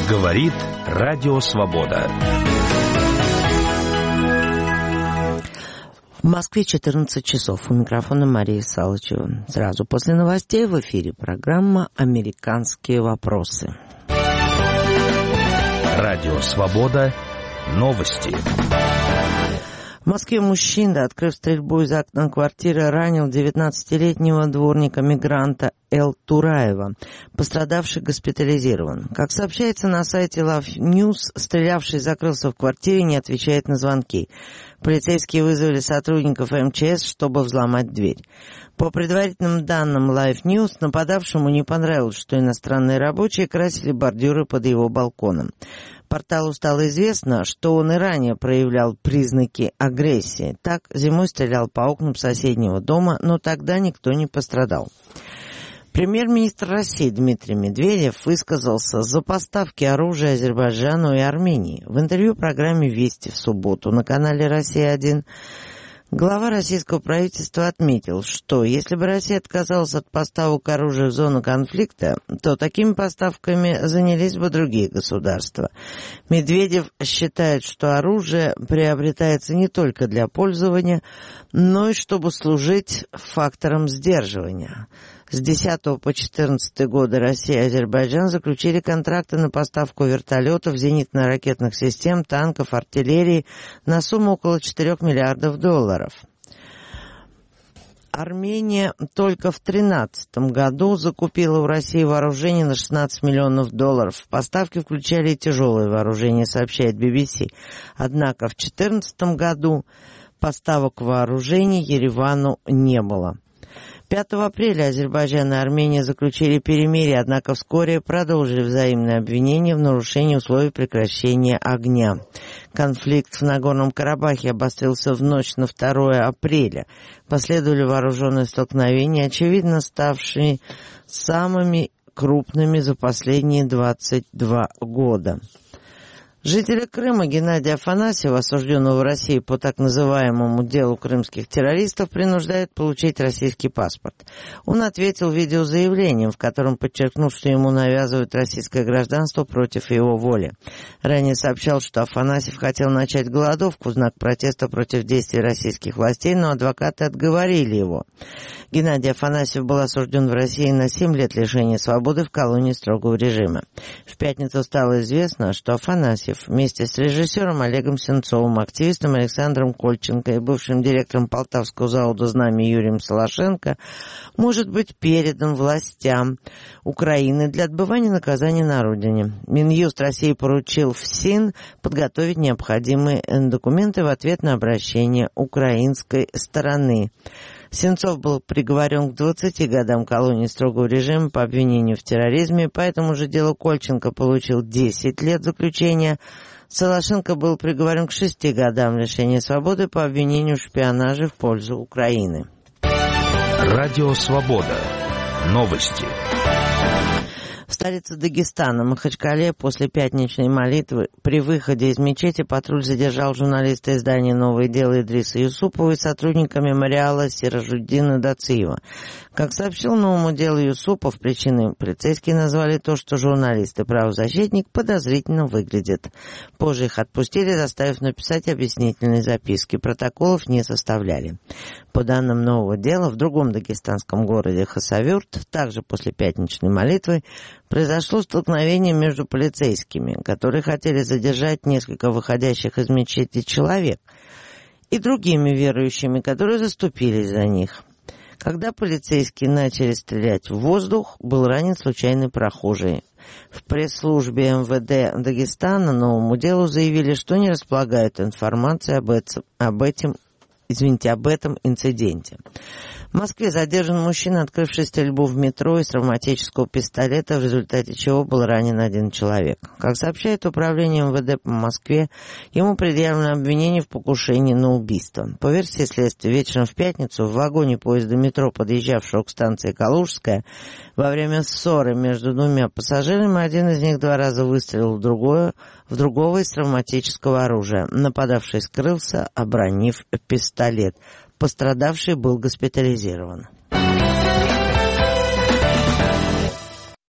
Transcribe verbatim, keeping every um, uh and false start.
Говорит Радио Свобода. В Москве четырнадцать часов. У микрофона Мария Салычева. Сразу после новостей в эфире программа «Американские вопросы». Радио Свобода. Новости. В Москве мужчина, открыв стрельбу из окна квартиры, ранил девятнадцатилетнего дворника-мигранта Эл Тураева. Пострадавший госпитализирован. Как сообщается на сайте Love News, стрелявший закрылся в квартире и не отвечает на звонки. Полицейские вызвали сотрудников эм че эс, чтобы взломать дверь. По предварительным данным Live News, нападавшему не понравилось, что иностранные рабочие красили бордюры под его балконом. Порталу стало известно, что он и ранее проявлял признаки агрессии. Так, зимой стрелял по окнам соседнего дома, но тогда никто не пострадал. Премьер-министр России Дмитрий Медведев высказался за поставки оружия Азербайджану и Армении. В интервью программе «Вести» в субботу на канале «Россия один» глава российского правительства отметил, что если бы Россия отказалась от поставок оружия в зону конфликта, то такими поставками занялись бы другие государства. Медведев считает, что оружие приобретается не только для пользования, но и чтобы служить фактором сдерживания. С десятого по четырнадцатый годы Россия и Азербайджан заключили контракты на поставку вертолетов, зенитно-ракетных систем, танков, артиллерии на сумму около четырех миллиардов долларов. Армения только в две тысячи тринадцатом году закупила у России вооружение на шестнадцать миллионов долларов. Поставки включали и тяжелое вооружение, сообщает би би си. Однако в две тысячи четырнадцатом году поставок вооружений Еревану не было. пятого апреля Азербайджан и Армения заключили перемирие, однако вскоре продолжили взаимные обвинения в нарушении условий прекращения огня. Конфликт в Нагорном Карабахе обострился в ночь на второе апреля. Последовали вооруженные столкновения, очевидно ставшие самыми крупными за последние двадцать два года. Жителя Крыма Геннадия Афанасьева, осужденного в России по так называемому делу крымских террористов, принуждают получить российский паспорт. Он ответил видеозаявлением, в котором подчеркнул, что ему навязывают российское гражданство против его воли. Ранее сообщал, что Афанасьев хотел начать голодовку в знак протеста против действий российских властей, но адвокаты отговорили его. Геннадий Афанасьев был осужден в России на семь лет лишения свободы в колонии строгого режима. В пятницу стало известно, что Афанасьев вместе с режиссером Олегом Сенцовым, активистом Александром Кольченко и бывшим директором Полтавского завода «Знамя» Юрием Солошенко может быть передан властям Украины для отбывания наказания на родине. Минюст России поручил ФСИН подготовить необходимые документы в ответ на обращение украинской стороны. Сенцов был приговорен к двадцати годам колонии строгого режима по обвинению в терроризме, по этому же делу Кольченко получил десять лет заключения. Солошенко был приговорен к шести годам лишения свободы по обвинению в шпионаже в пользу Украины. Радио Свобода. Новости. В столице Дагестана, Махачкале, после пятничной молитвы при выходе из мечети патруль задержал журналиста издания «Новое дело» Идриса Юсупова и сотрудника мемориала Сиражуддина Дациева. Как сообщил «Новому делу» Юсупов, причиной полицейские назвали то, что журналист и правозащитник подозрительно выглядят. Позже их отпустили, заставив написать объяснительные записки. Протоколов не составляли. По данным «Нового дела», в другом дагестанском городе Хасавюрт, также после пятничной молитвы, произошло столкновение между полицейскими, которые хотели задержать несколько выходящих из мечети человек, и другими верующими, которые заступились за них. Когда полицейские начали стрелять в воздух, был ранен случайный прохожий. В пресс-службе эм вэ дэ Дагестана «Новому делу» заявили, что не располагают информацией об этом, об этом Извините, об этом инциденте. В Москве задержан мужчина, открывший стрельбу в метро из травматического пистолета, в результате чего был ранен один человек. Как сообщает управление эм вэ дэ по Москве, ему предъявлено обвинение в покушении на убийство. По версии следствия, вечером в пятницу в вагоне поезда метро, подъезжавшего к станции Калужская, во время ссоры между двумя пассажирами один из них два раза выстрелил в другое, в другого из травматического оружия. Нападавший скрылся, обронив пистолет. Пострадавший был госпитализирован.